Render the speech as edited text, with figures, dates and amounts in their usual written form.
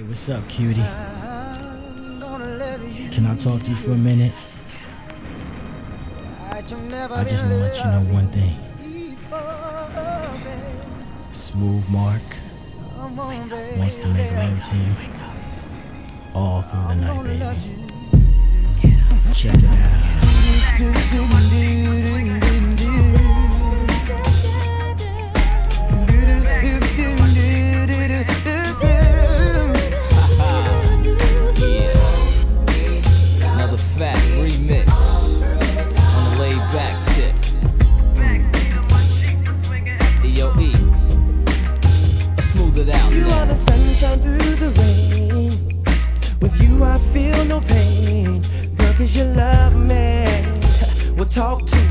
Hey, what's up, cutie? Can I talk to you for a minute? I just want to let you know one thing. Smooth Mark wants to make love to you all through the night, baby. Check it out. Another fat remix on the laid back tip. EOE, let's smooth it out You now. are the sunshine through the rain. With you I feel no pain. Girl, 'cause you love me. Well, talk to